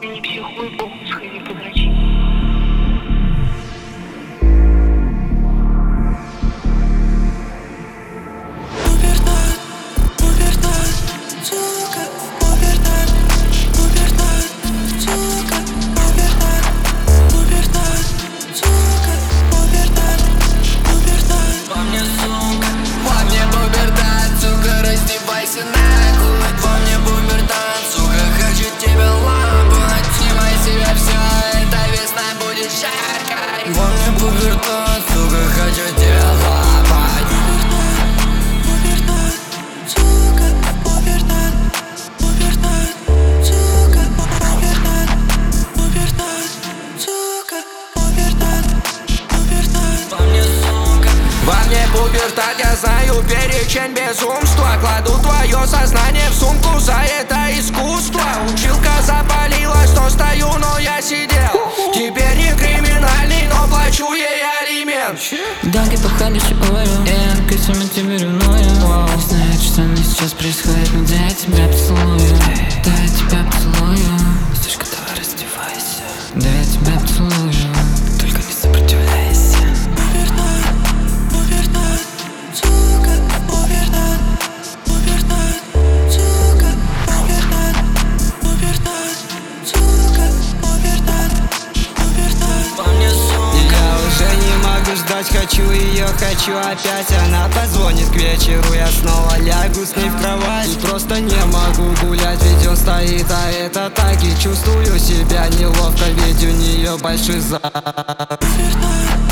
Не психуй, похуй, сходи подрочи. Во мне пубертат, сука, хочу тебя лапать. Пубертат, сука, пубертат, пубертат, сука, пубертат, пубертат, сука, пубертат, пубертат. Во мне, сука, во мне пубертат, я знаю перечень безумства. Кладу твое сознание в сумку, за это искусство. Училка запалилась, но стою, но я сидел. Теперь не криминальный, но плачу ей алимент. Данки походишь орел, я косями тебе ревную. Не знаю, что мне сейчас происходит, но да я тебя поцелую. Да я тебя поцелую. Слышь-ка, давай раздевайся. Да я тебя поцелую. Только не сопротивляйся. Пубертат, пубертат, сука, пубертат, пубертат, сука, пубертат, пубертат, сука, пубертат, пубертат. во мне, сука. Я уже не могу ждать, хочу ее, хочу опять. Она позвонит к вечеру, я снова лягу с ней в кровать. И просто не могу гулять, ведь он стоит, а это так. И чувствую себя неловко, ведь у нее большой зад. Пубертат,